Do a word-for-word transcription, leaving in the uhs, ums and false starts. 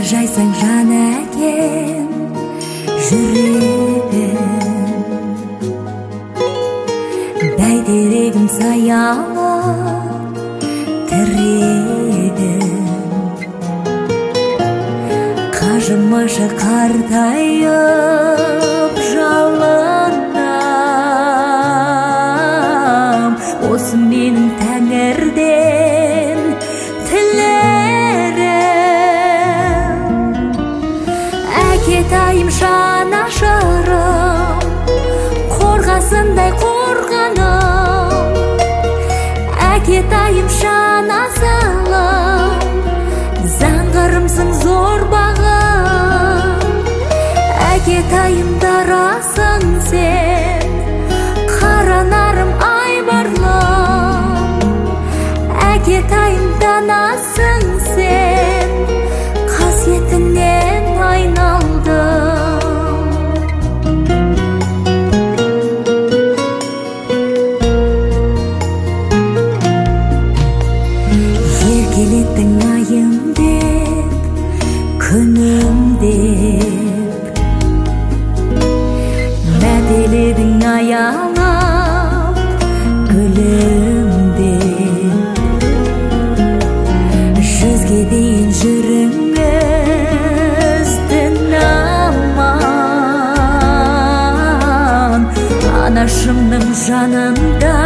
жайсаң жан әкем жүрегім, бәйтерегім саялап тірегім, қажымашы қартайып жалынам. Осы менің тәңірден тілерім, әкетайым жанашырым, қорғасындай қорғаным. Әкетайым жан асылым, заңғырымсың зор бағым. Әкетайым дарасың сен, қаранарым айбарлым. Әкетайым данасың сен, қасиетіңнен айналдым. Еркелеттің айым деп, күнім деп, мәпеледің аялап гүлім деп. Жүзге дейін жүріңіз дін аман, анашымның жанында